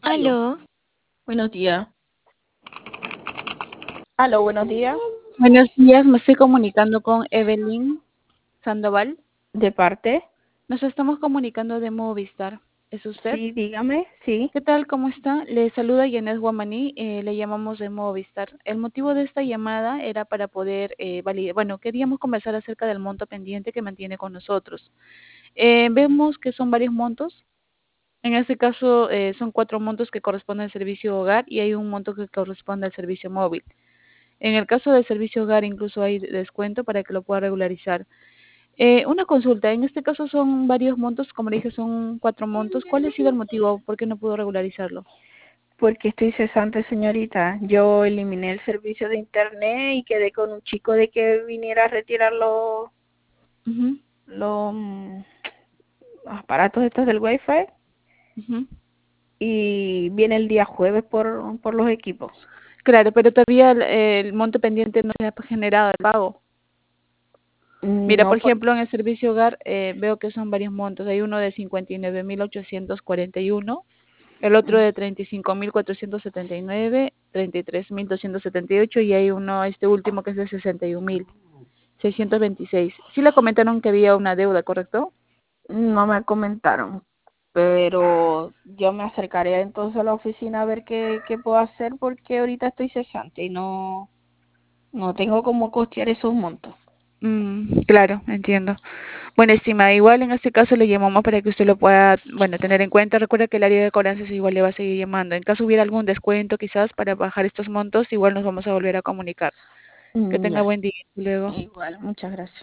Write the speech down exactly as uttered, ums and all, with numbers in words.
Aló, Aló, buenos días. Aló, buenos días. buenos días, me estoy comunicando con Evelyn Sandoval. ¿De parte? Nos estamos comunicando de Movistar. ¿Es usted? Sí, dígame, sí. ¿Qué tal? ¿Cómo está? Le saluda Yanet Guamaní, eh, le llamamos de Movistar. El motivo de esta llamada era para poder eh, validar, bueno, queríamos conversar acerca del monto pendiente que mantiene con nosotros. Eh, vemos que son varios montos. En este caso eh, son cuatro montos que corresponden al servicio hogar y hay un monto que corresponde al servicio móvil. En el caso del servicio hogar incluso hay descuento para que lo pueda regularizar. Eh, una consulta, en este caso son varios montos, como le dije, son cuatro montos. ¿Cuál ha sido el motivo? ¿Por qué no pudo regularizarlo? Porque estoy cesante, señorita. Yo eliminé el servicio de internet y quedé con un chico de que viniera a retirar los, Ujú, los mm, aparatos estos del wifi ujú. y viene el día jueves por, por los equipos. Claro, pero todavía el, el monto pendiente no se ha generado el pago. Mira, No, por por, ejemplo, en el servicio hogar eh, veo que son varios montos. Hay uno de cincuenta y nueve mil ochocientos cuarenta y uno, el otro de treinta y cinco mil cuatrocientos setenta y nueve, treinta y tres mil doscientos setenta y ocho y hay uno, este último, que es de sesenta y un mil seiscientos veintiséis. Sí le comentaron que había una deuda, ¿correcto? no me comentaron, pero yo me acercaré entonces a la oficina a ver qué, qué puedo hacer porque ahorita estoy cesante y no, no tengo cómo costear esos montos. Mm, claro, entiendo. Bueno, estimada, igual en este caso le llamamos para que usted lo pueda, bueno, tener en cuenta. Recuerda que el área de cobranzas igual le va a seguir llamando. En caso hubiera algún descuento quizás para bajar estos montos, igual nos vamos a volver a comunicar. Que Mm, tenga ya, buen día. Hasta luego. igual, muchas gracias.